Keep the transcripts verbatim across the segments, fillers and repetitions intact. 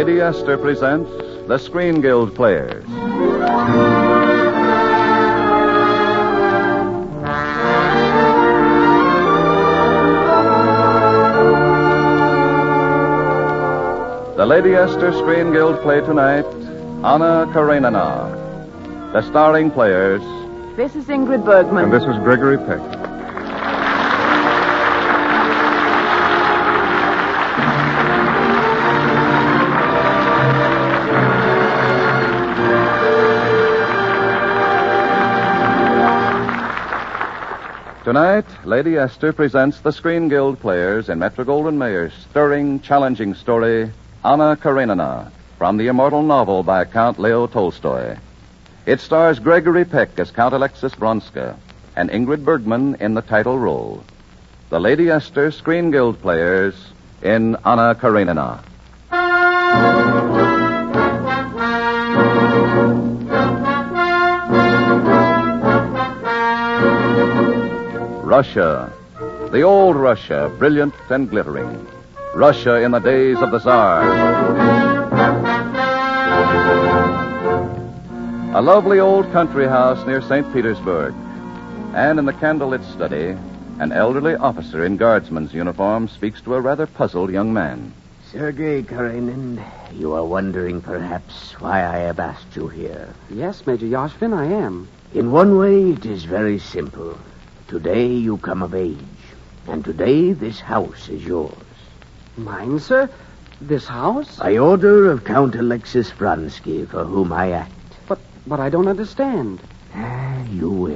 Lady Esther presents the Screen Guild Players. The Lady Esther Screen Guild play tonight, Anna Karenina. The starring players... This is Ingrid Bergman. And this is Gregory Peck. Tonight, Lady Esther presents the Screen Guild Players in Metro-Goldwyn-Mayer's stirring, challenging story, Anna Karenina, from the immortal novel by Count Leo Tolstoy. It stars Gregory Peck as Count Alexis Bronska and Ingrid Bergman in the title role. The Lady Esther Screen Guild Players in Anna Karenina. Russia, the old Russia, brilliant and glittering. Russia in the days of the Tsar. A lovely old country house near Saint Petersburg. And in the candlelit study, an elderly officer in guardsman's uniform speaks to a rather puzzled young man. Sergei Karenin, you are wondering perhaps why I have asked you here. Yes, Major Yashvin, I am. In one way, it is very simple. Today you come of age, and today this house is yours. Mine, sir? This house? By order of Count Alexis Vronsky, for whom I act. But, but I don't understand. Ah, you will.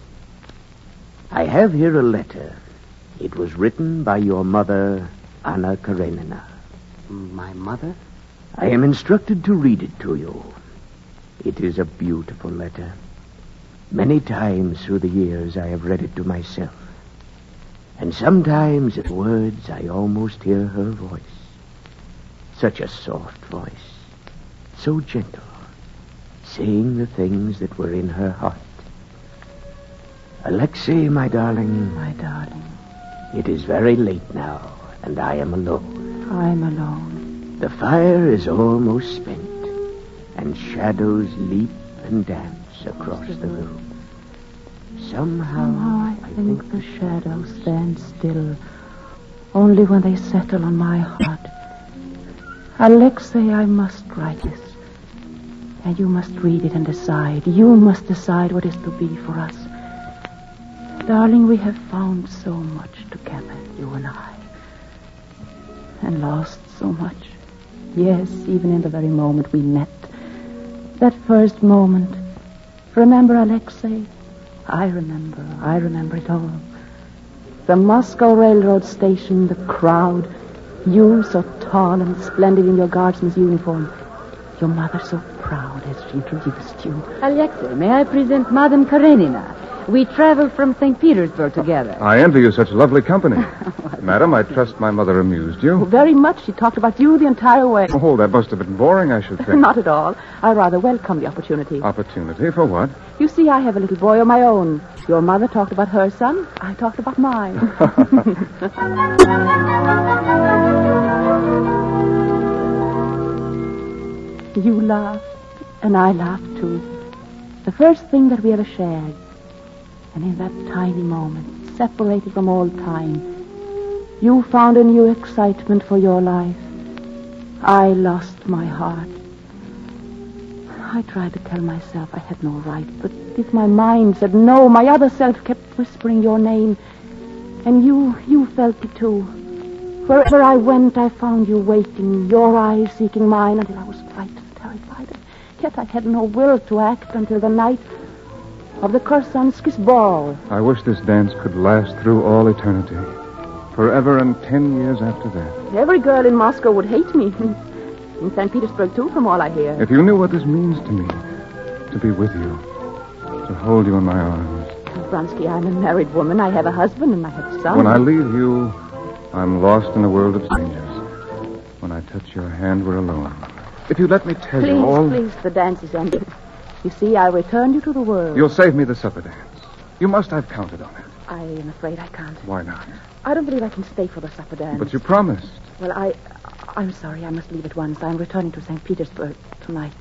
I have here a letter. It was written by your mother, Anna Karenina. My mother? I am instructed to read it to you. It is a beautiful letter. Many times through the years I have read it to myself. And sometimes at words I almost hear her voice. Such a soft voice. So gentle. Saying the things that were in her heart. Alexei, my darling. My darling. It is very late now, and I am alone. I'm alone. The fire is almost spent, and shadows leap and dance across the room. Somehow, Somehow I think, think the shadows stand still, only when they settle on my heart. Alexei, I must write this, and you must read it and decide. You must decide what is to be for us. Darling, we have found so much together, you and I, and lost so much. Yes, even in the very moment we met. That first moment. Remember, Alexei? I remember. I remember it all. The Moscow Railroad station, the crowd. You so tall and splendid in your guardsman's uniform. Your mother so proud as she introduced you. Alexei, may I present Madame Karenina? We traveled from Saint Petersburg together. I envy you such lovely company. Madam, I trust my mother amused you. Very much. She talked about you the entire way. Oh, that must have been boring, I should think. Not at all. I rather welcome the opportunity. Opportunity for what? You see, I have a little boy of my own. Your mother talked about her son. I talked about mine. You laughed, and I laughed too. The first thing that we ever shared. And in that tiny moment, separated from all time, you found a new excitement for your life. I lost my heart. I tried to tell myself I had no right, but if my mind said no, my other self kept whispering your name. And you, you felt it too. Wherever I went, I found you waiting, your eyes seeking mine, until I was frightened, terrified. Yet I had no will to act until the night of the Korsansky's ball. I wish this dance could last through all eternity. Forever and ten years after that. Every girl in Moscow would hate me. In Saint Petersburg, too, from all I hear. If you knew what this means to me, to be with you, to hold you in my arms. Vronsky, I'm a married woman. I have a husband and I have a son. When I leave you, I'm lost in a world of strangers. When I touch your hand, we're alone. If you let me tell please, you all... Please, please, the dance is ended. You see, I returned you to the world. You'll save me the supper dance. You must have counted on it. I am afraid I can't. Why not? I don't believe I can stay for the supper dance. But you promised. Well, I I'm sorry. I must leave at once. I'm returning to Saint Petersburg tonight.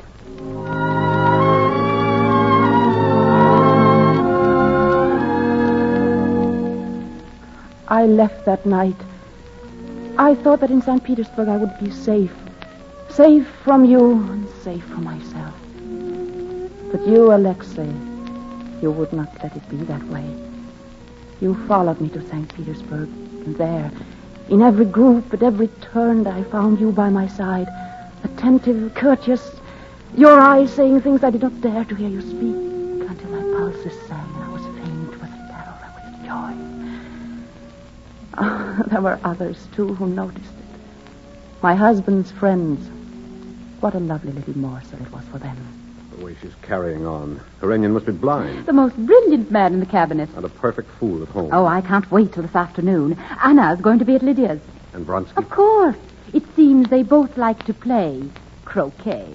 I left that night. I thought that in Saint Petersburg I would be safe. Safe from you and safe from myself. But you, Alexei, you would not let it be that way. You followed me to Saint Petersburg, and there, in every group, at every turn, I found you by my side, attentive, courteous, your eyes saying things I did not dare to hear you speak, until my pulses sang and I was faint with terror and with joy. Oh, there were others, too, who noticed it. My husband's friends. What a lovely little morsel it was for them. The way she's carrying on. Karenin must be blind. The most brilliant man in the cabinet. And a perfect fool at home. Oh, I can't wait till this afternoon. Anna's going to be at Lydia's. And Vronsky? Of course. It seems they both like to play croquet.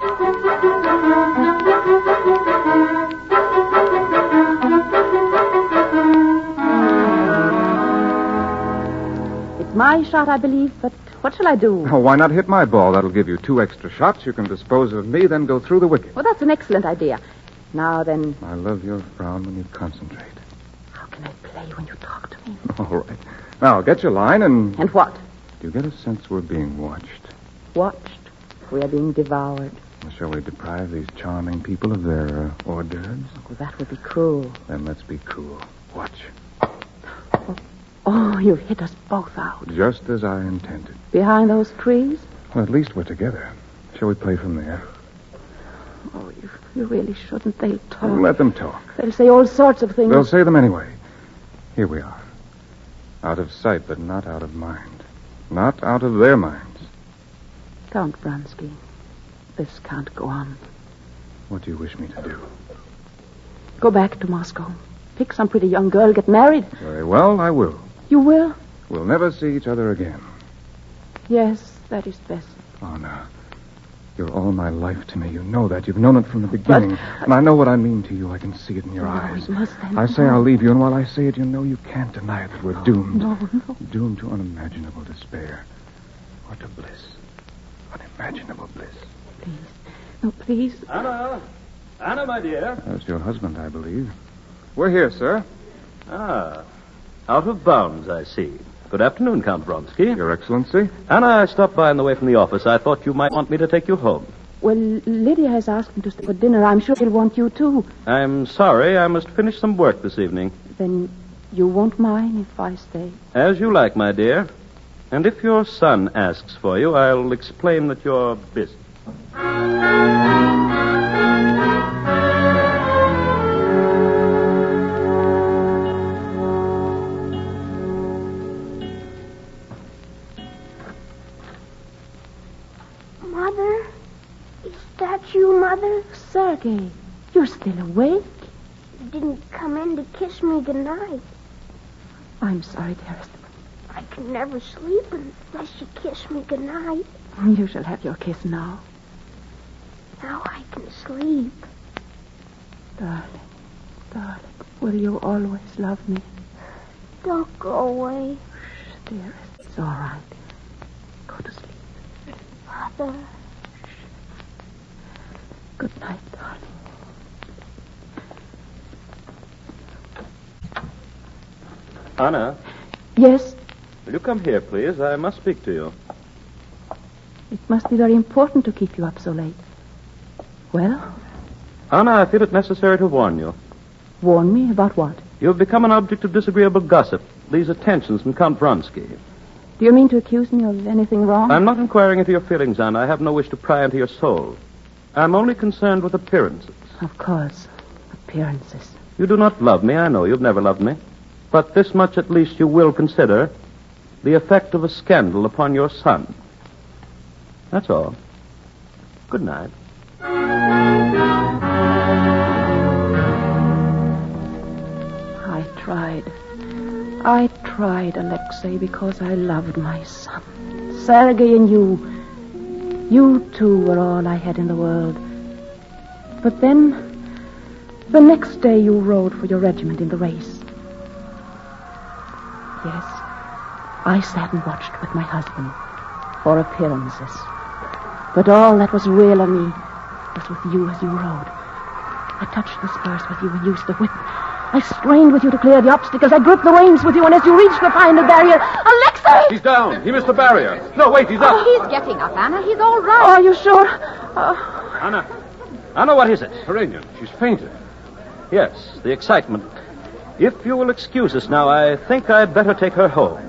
It's my shot, I believe, but what shall I do? Oh, why not hit my ball? That'll give you two extra shots. You can dispose of me, then go through the wicket. Well, that's an excellent idea. Now then... I love your frown when you concentrate. How can I play when you talk to me? All right. Now, get your line and... And what? Do you get a sense we're being watched? Watched? We are being devoured. Shall we deprive these charming people of their uh, hors d'oeuvres? Oh, that would be cruel. Then let's be cool. Watch. Oh, oh, you hit us both out. Just as I intended. Behind those trees? Well, at least we're together. Shall we play from there? Oh, you, you really shouldn't. They'll talk. Let them talk. They'll say all sorts of things. They'll say them anyway. Here we are. Out of sight, but not out of mind. Not out of their minds. Count Vronsky, this can't go on. What do you wish me to do? Go back to Moscow. Pick some pretty young girl, get married. Very well, I will. You will? We'll never see each other again. Yes, that is best. Oh, no. You're all my life to me. You know that. You've known it from the beginning. But... And I know what I mean to you. I can see it in your no, eyes. We must then... I say I'll leave you, and while I say it, you know you can't deny it that we're no, doomed. No, no. Doomed to unimaginable despair. Or to bliss. Unimaginable bliss. Please. No, please. Anna. Anna, my dear. That's your husband, I believe. We're here, sir. Ah. Out of bounds, I see. Good afternoon, Count Vronsky. Your Excellency. Anna, I stopped by on the way from the office. I thought you might want me to take you home. Well, Lydia has asked me to stay for dinner. I'm sure she'll want you, too. I'm sorry. I must finish some work this evening. Then you won't mind if I stay? As you like, my dear. And if your son asks for you, I'll explain that you're busy. Mother? Is that you, Mother? Sergei, you're still awake? You didn't come in to kiss me goodnight. I'm sorry, dearest. I can never sleep unless you kiss me goodnight. You shall have your kiss now. Now I can sleep. Darling, darling, will you always love me? Don't go away. Shh, dearest, it's all right. Go to sleep. Mother. Good night, darling. Anna. Yes? Will you come here, please? I must speak to you. It must be very important to keep you up so late. Well? Anna, I feel it necessary to warn you. Warn me about what? You've become an object of disagreeable gossip. These attentions from Count Vronsky. Do you mean to accuse me of anything wrong? I'm not inquiring into your feelings, Anna. I have no wish to pry into your soul. I'm only concerned with appearances. Of course. Appearances. You do not love me. I know you've never loved me. But this much at least you will consider. The effect of a scandal upon your son. That's all. Good night. I tried. I tried, Alexei, because I loved my son. Sergei and you. You, too, were all I had in the world. But then, the next day you rode for your regiment in the race. Yes, I sat and watched with my husband. for appearances. But all that was real of me was with you as you rode. I touched the spurs with you and used the whip. I strained with you to clear the obstacles. I gripped the reins with you, and as you reached the final barrier... Alexei! He's down. He missed the barrier. No, wait, he's up. Oh, he's getting up, Anna. He's all right. Oh, are you sure? Oh. Anna. Anna, what is it? Karenin, she's fainted. Yes, the excitement. If you will excuse us now, I think I'd better take her home.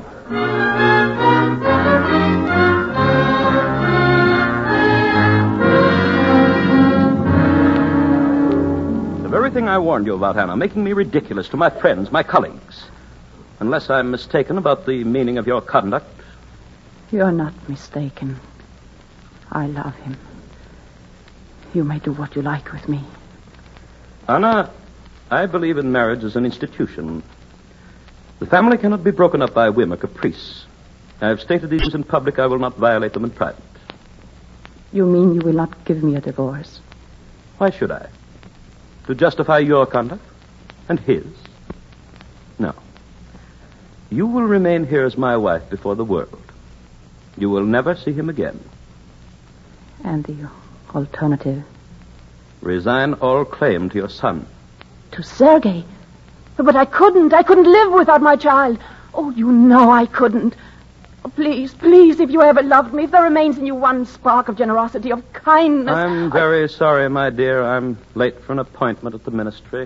The very thing I warned you about, Anna, making me ridiculous to my friends, my colleagues. Unless I'm mistaken about the meaning of your conduct. You're not mistaken. I love him. You may do what you like with me. Anna, I believe in marriage as an institution. The family cannot be broken up by whim or caprice. I have stated these in public. I will not violate them in private. You mean you will not give me a divorce? Why should I? To justify your conduct? And his? No. You will remain here as my wife before the world. You will never see him again. And the alternative? Resign all claim to your son. To Sergei? But I couldn't. I couldn't live without my child. Oh, you know I couldn't. Oh, please, please, if you ever loved me, if there remains in you one spark of generosity, of kindness... I'm very I... sorry, my dear. I'm late for an appointment at the ministry.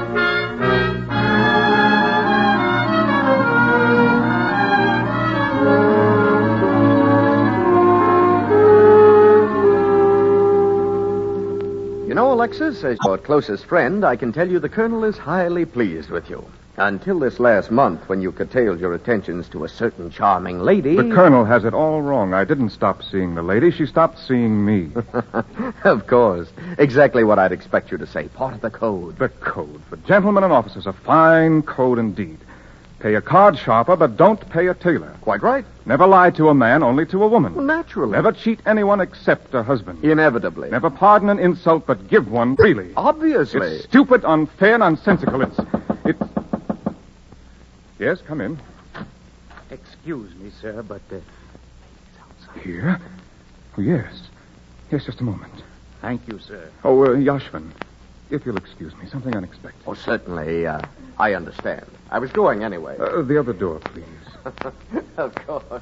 You know, Alexis, as your closest friend, I can tell you the Colonel is highly pleased with you. Until this last month, when you curtailed your attentions to a certain charming lady... The Colonel has it all wrong. I didn't stop seeing the lady. She stopped seeing me. Of course. Exactly what I'd expect you to say. Part of the code. The code for gentlemen and officers. A fine code indeed. Pay a card sharper, but don't pay a tailor. Quite right. Never lie to a man, only to a woman. Well, naturally. Never cheat anyone except a husband. Inevitably. Never pardon an insult, but give one freely. Obviously. It's stupid, unfair, nonsensical. It's... It's... Yes, come in. Excuse me, sir, but... Uh... Here? Oh, yes. Yes, just a moment. Thank you, sir. Oh, uh, Yashvin, if you'll excuse me, something unexpected. Oh, certainly. Uh, I understand. I was going anyway. Uh, the other door, please. Of course.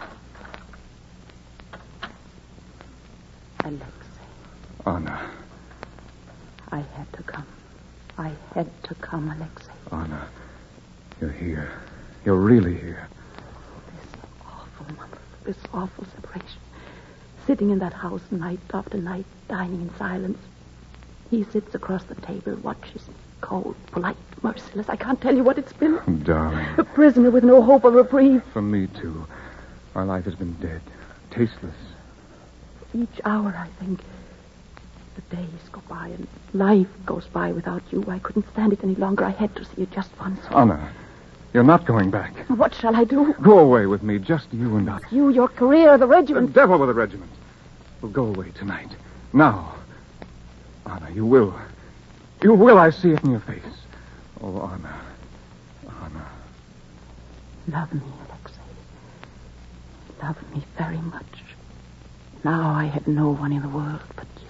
Alexei. Anna. I had to come. I had to come, Alexei. Anna, you're here. You're really here. This awful month, this awful separation. Sitting in that house night after night, dining in silence. He sits across the table, watches me. Cold, polite, merciless. I can't tell you what it's been. Oh, darling. A prisoner with no hope of reprieve. For me, too. Our life has been dead. Tasteless. Each hour, I think. The days go by and life goes by without you. I couldn't stand it any longer. I had to see you just once. Anna, you're not going back. What shall I do? Go away with me, just you and I. You, your career, the regiment. The devil with the regiment. We'll go away tonight. Now. Anna, you will. You will, I see it in your face. Oh, Anna. Anna. Love me, Alexei. Love me very much. Now I have no one in the world but you.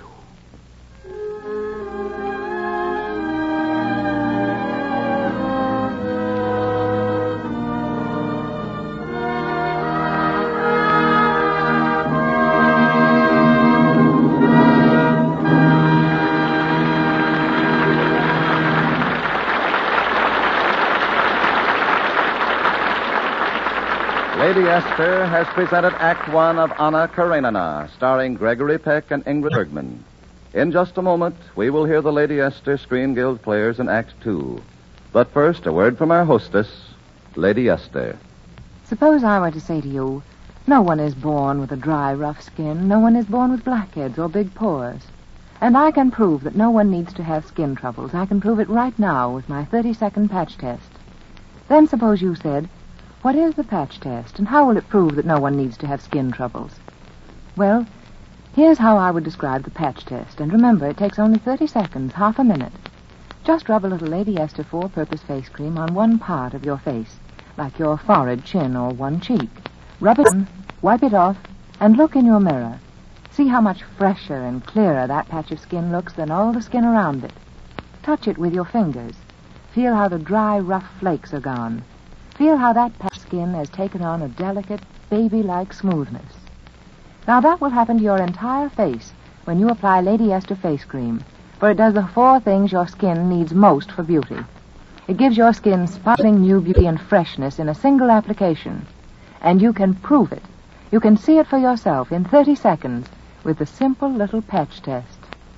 Lady Esther has presented Act One of Anna Karenina, starring Gregory Peck and Ingrid Bergman. In just a moment, we will hear the Lady Esther Screen Guild players in Act Two. But first, a word from our hostess, Lady Esther. Suppose I were to say to you, no one is born with a dry, rough skin. No one is born with blackheads or big pores. And I can prove that no one needs to have skin troubles. I can prove it right now with my thirty-second patch test. Then suppose you said, what is the patch test, and how will it prove that no one needs to have skin troubles? Well, here's how I would describe the patch test. And remember, it takes only thirty seconds, half a minute. Just rub a little Lady Esther four-purpose face cream on one part of your face, like your forehead, chin, or one cheek. Rub it on, wipe it off, And look in your mirror. See how much fresher and clearer that patch of skin looks than all the skin around it. Touch it with your fingers. Feel how the dry, rough flakes are gone. Feel how that patch of skin has taken on a delicate, baby-like smoothness. Now that will happen to your entire face when you apply Lady Esther face cream, for it does the four things your skin needs most for beauty. It gives your skin sparkling new beauty and freshness in a single application. And you can prove it. You can see it for yourself in thirty seconds with the simple little patch test.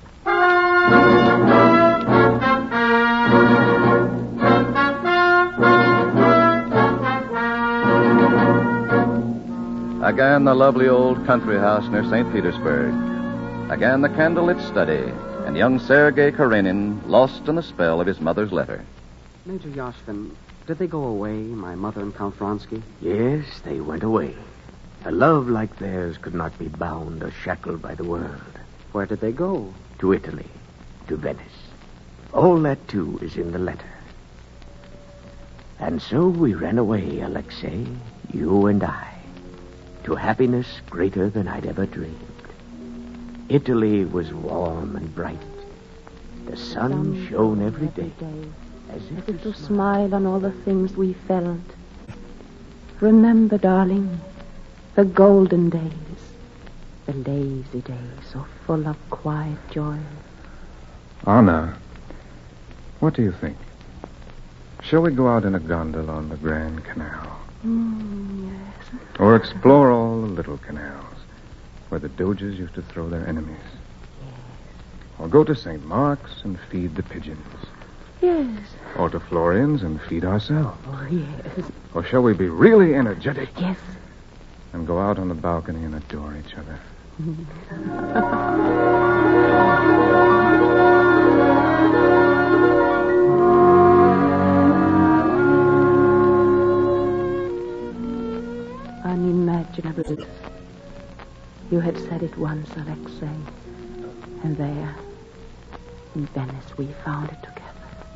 Again, the lovely old country house near Saint Petersburg. Again, the candlelit study, and young Sergei Karenin lost in the spell of his mother's letter. Major Yashvin, did they go away, my mother and Count Vronsky? Yes, they went away. A love like theirs could not be bound or shackled by the world. Where did they go? To Italy, to Venice. All that, too, is in the letter. And so we ran away, Alexei, you and I, to happiness greater than I'd ever dreamed. Italy was warm and bright. The sun shone every day, as if, as if to smile on all the things we felt. Remember, darling, the golden days, the lazy days, so full of quiet joy. Anna, what do you think? Shall we go out in a gondola on the Grand Canal? Mm, yes. Or explore all the little canals where the Doges used to throw their enemies? Yes. Or go to Saint Mark's and feed the pigeons? Yes. Or to Florian's and feed ourselves? Oh, yes. Or shall we be really energetic? Yes. And go out on the balcony and adore each other? Unimaginable. You had said it once, Alexei. And there, in Venice, we found it together.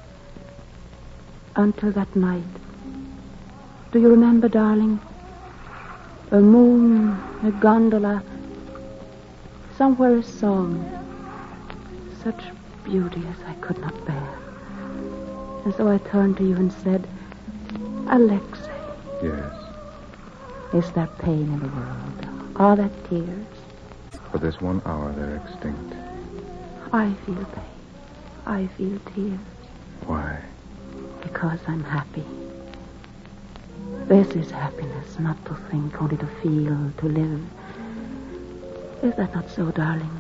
Until that night. Do you remember, darling? A moon, a gondola, somewhere a song. Such beauty as I could not bear. And so I turned to you and said, Alexei. Yes. Is there pain in the world? Are there tears? For this one hour, they're extinct. I feel pain. I feel tears. Why? Because I'm happy. This is happiness, not to think, only to feel, to live. Is that not so, darling?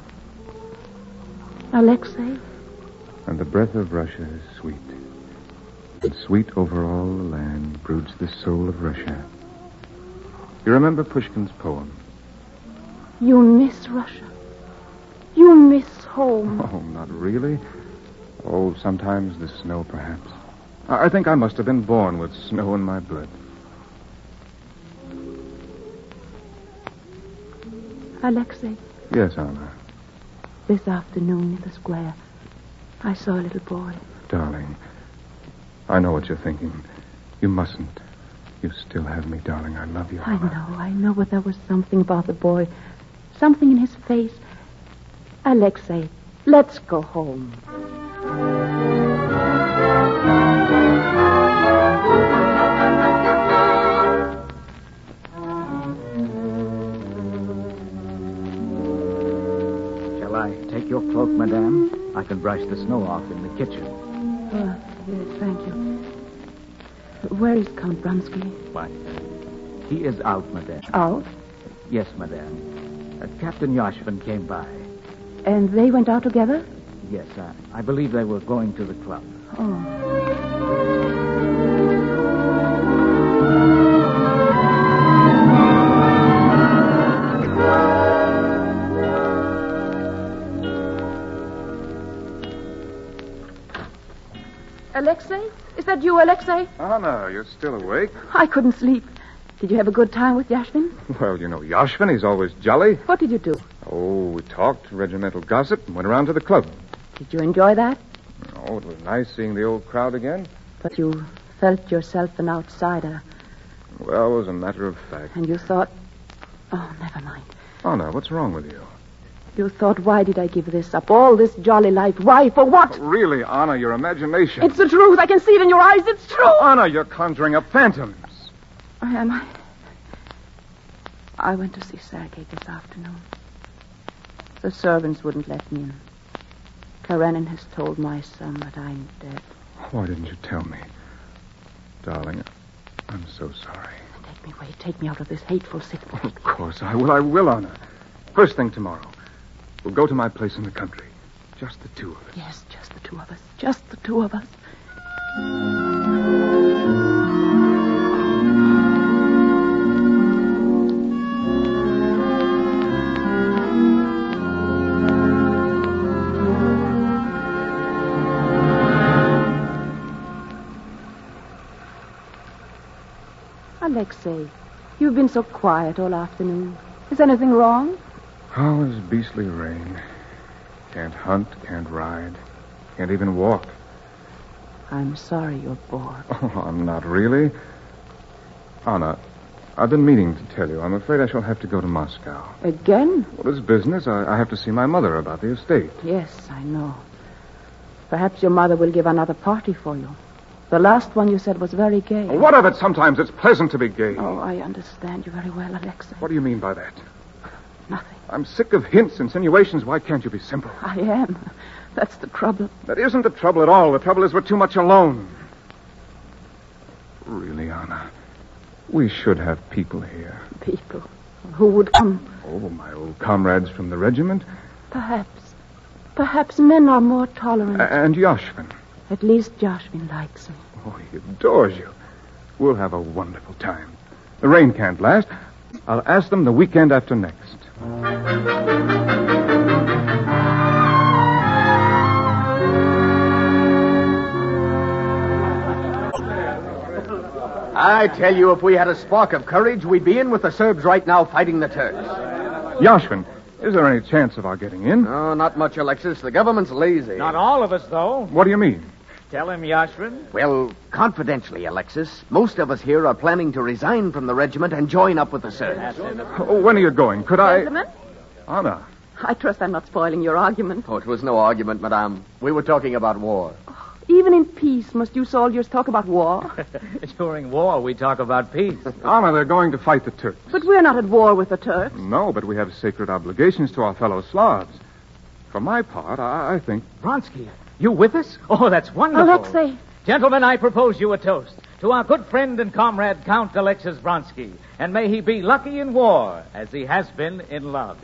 Alexei? And the breath of Russia is sweet. And sweet over all the land broods the soul of Russia. You remember Pushkin's poem? You miss Russia. You miss home. Oh, not really. Oh, sometimes the snow, perhaps. I think I must have been born with snow in my blood. Alexei? Yes, Anna. This afternoon in the square, I saw a little boy. Darling, I know what you're thinking. You mustn't. You still have me, darling. I love you. I know, I know, but there was something about the boy. Something in his face. Alexei, let's go home. Shall I take your cloak, madame? I can brush the snow off in the kitchen. Oh, yes, thank you. Where is Count Vronsky? Why, he is out, madame. Out? Yes, madame. Uh, Captain Yashvin came by. And they went out together? Yes, uh, I believe they were going to the club. Oh. Alexei? Is that you, Alexei? Anna, you're still awake? I couldn't sleep. Did you have a good time with Yashvin? Well, you know Yashvin. He's always jolly. What did you do? Oh, we talked, regimental gossip, and went around to the club. Did you enjoy that? Oh, it was nice seeing the old crowd again. But you felt yourself an outsider. Well, it was a matter of fact. And you thought... Oh, never mind. Anna, what's wrong with you? You thought, why did I give this up? All this jolly life. Why? For what? Really, Anna, your imagination. It's the truth. I can see it in your eyes. It's true. Anna, you're conjuring up phantoms. I am. I, I went to see Sergei this afternoon. The servants wouldn't let me in. Karenin has told my son that I'm dead. Why didn't you tell me? Darling, I'm so sorry. Take me away. Take me out of this hateful city. Of course I will. I will, Anna. First thing tomorrow. We'll go to my place in the country. Just the two of us. Yes, just the two of us. Just the two of us. Alexei, you've been so quiet all afternoon. Is anything wrong? Oh, this beastly rain. Can't hunt, can't ride, can't even walk. I'm sorry you're bored. Oh, I'm not really. Anna, I've been meaning to tell you. I'm afraid I shall have to go to Moscow. Again? Well, it's business. I, I have to see my mother about the estate. Yes, I know. Perhaps your mother will give another party for you. The last one you said was very gay. Oh, what of it? Sometimes it's pleasant to be gay. Oh, I understand you very well, Alexei. What do you mean by that? Nothing. I'm sick of hints, insinuations. Why can't you be simple? I am. That's the trouble. That isn't the trouble at all. The trouble is we're too much alone. Really, Anna, we should have people here. People? Who would come? Oh, my old comrades from the regiment. Perhaps. Perhaps men are more tolerant. A- and Yoshvin. At least Yoshvin likes me. Oh, he adores you. We'll have a wonderful time. The rain can't last. I'll ask them the weekend after next. I tell you, if we had a spark of courage, we'd be in with the Serbs right now fighting the Turks. Yoshvin, is there any chance of our getting in? No, not much, Alexis. The government's lazy. Not all of us, though. What do you mean? Tell him, Yoshvin. Well, confidentially, Alexis, most of us here are planning to resign from the regiment and join up with the Serbs. Oh, when are you going? Could I... Gentlemen? Anna. I trust I'm not spoiling your argument. Oh, it was no argument, madame. We were talking about war. Even in peace, must you soldiers talk about war? During war, we talk about peace. Anna, they're going to fight the Turks. But we're not at war with the Turks. No, but we have sacred obligations to our fellow Slavs. For my part, I, I think... Vronsky, you with us? Oh, that's wonderful. Alexei. Gentlemen, I propose you a toast to our good friend and comrade, Count Alexis Vronsky. And may he be lucky in war, as he has been in love.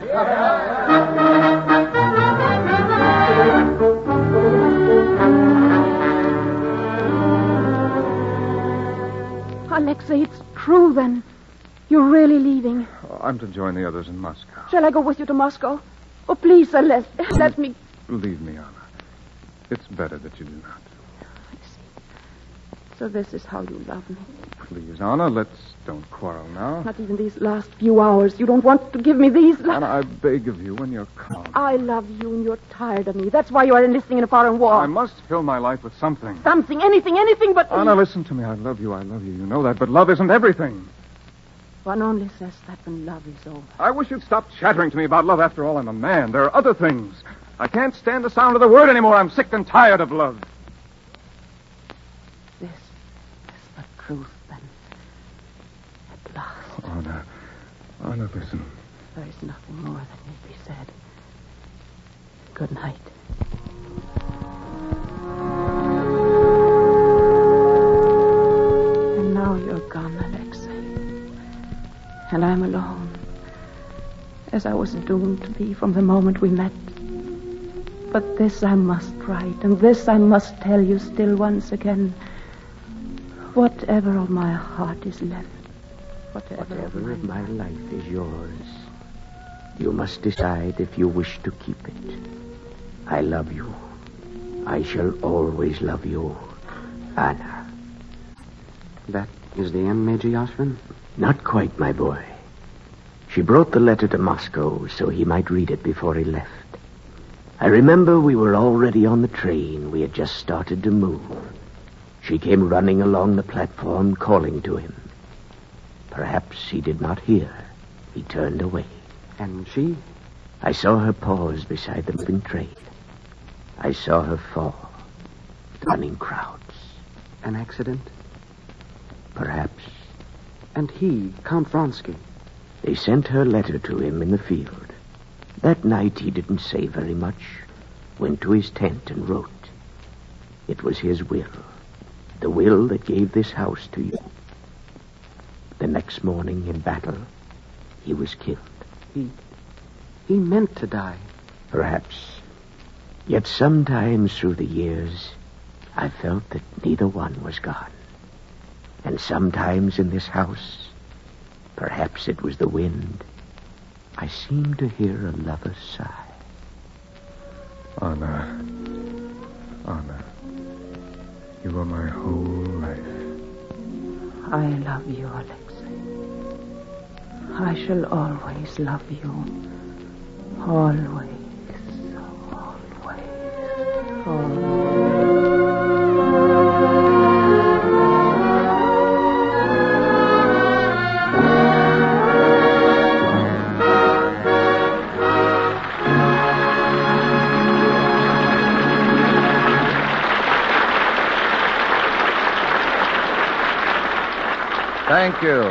Alexei, it's true, then. You're really leaving. Oh, I'm to join the others in Moscow. Shall I go with you to Moscow? Oh, please, sir, let, let me... Believe me, Anna. It's better that you do not. I see. So this is how you love me. Please, Anna, let's don't quarrel now. Not even these last few hours. You don't want to give me these... La- Anna, I beg of you, when you're calm. I love you and you're tired of me. That's why you are enlisting in a foreign war. I must fill my life with something. Something, anything, anything but... Anna, listen to me. I love you. I love you. You know that. But love isn't everything. One only says that when love is over. I wish you'd stop chattering to me about love. After all, I'm a man. There are other things. I can't stand the sound of the word anymore. I'm sick and tired of love. This is the truth, then. At last. Anna. Anna, listen. There is nothing more that need be said. Good night. And now you're gone, Alexei. And I'm alone. As I was doomed to be from the moment we met. But this I must write, and this I must tell you still once again. Whatever of my heart is left, whatever, Whatever of my, of my life is yours, you must decide if you wish to keep it. I love you. I shall always love you, Anna. That is the end, Major Yoshvin? Not quite, my boy. She brought the letter to Moscow so he might read it before he left. I remember we were already on the train. We had just started to move. She came running along the platform, calling to him. Perhaps he did not hear. He turned away. And she? I saw her pause beside the moving train. I saw her fall, running crowds. An accident? Perhaps. And he, Count Vronsky? They sent her letter to him in the field. That night he didn't say very much. Went to his tent and wrote. It was his will. The will that gave this house to you. The next morning in battle, he was killed. He... he meant to die. Perhaps. Yet sometimes through the years, I felt that neither one was gone. And sometimes in this house, perhaps it was the wind, I seemed to hear a lover's sigh. Anna. Anna. You are my whole life. I love you, Alexei. I shall always love you. Always. Always. Always. Thank you.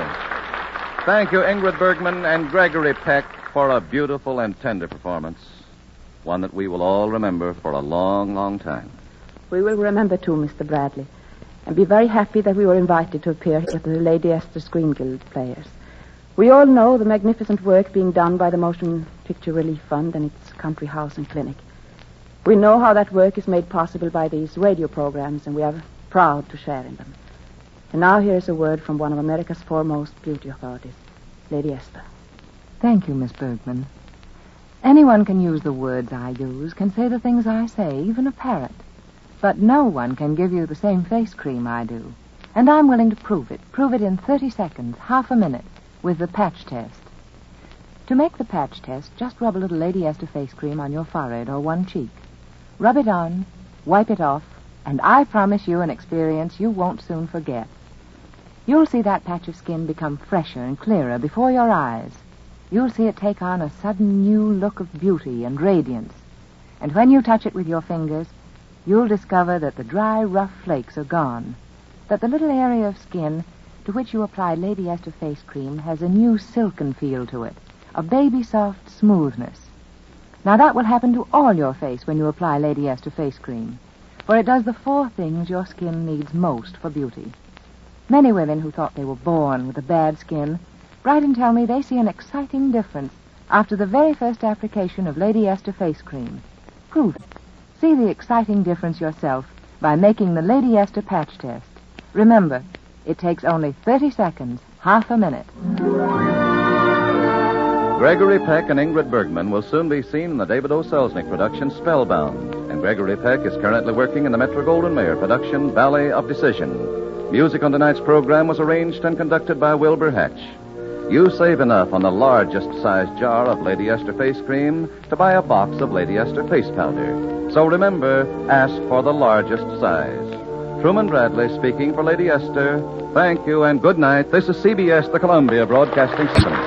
Thank you, Ingrid Bergman and Gregory Peck, for a beautiful and tender performance. One that we will all remember for a long, long time. We will remember, too, Mister Bradley, and be very happy that we were invited to appear at the Lady Esther Screen Guild Players. We all know the magnificent work being done by the Motion Picture Relief Fund and its country house and clinic. We know how that work is made possible by these radio programs, and we are proud to share in them. And now here is a word from one of America's foremost beauty authorities, Lady Esther. Thank you, Miss Bergman. Anyone can use the words I use, can say the things I say, even a parrot. But no one can give you the same face cream I do. And I'm willing to prove it. Prove it in thirty seconds, half a minute, with the patch test. To make the patch test, just rub a little Lady Esther face cream on your forehead or one cheek. Rub it on, wipe it off, and I promise you an experience you won't soon forget. You'll see that patch of skin become fresher and clearer before your eyes. You'll see it take on a sudden new look of beauty and radiance. And when you touch it with your fingers, you'll discover that the dry, rough flakes are gone, that the little area of skin to which you apply Lady Esther face cream has a new silken feel to it, a baby-soft smoothness. Now that will happen to all your face when you apply Lady Esther face cream, for it does the four things your skin needs most for beauty. Many women who thought they were born with a bad skin write and tell me they see an exciting difference after the very first application of Lady Esther face cream. Prove it. See the exciting difference yourself by making the Lady Esther patch test. Remember, it takes only thirty seconds, half a minute. Gregory Peck and Ingrid Bergman will soon be seen in the David O. Selznick production Spellbound, and Gregory Peck is currently working in the Metro-Goldwyn-Mayer production Valley of Decision. Music on tonight's program was arranged and conducted by Wilbur Hatch. You save enough on the largest size jar of Lady Esther face cream to buy a box of Lady Esther face powder. So remember, ask for the largest size. Truman Bradley speaking for Lady Esther. Thank you and good night. This is C B S, the Columbia Broadcasting System.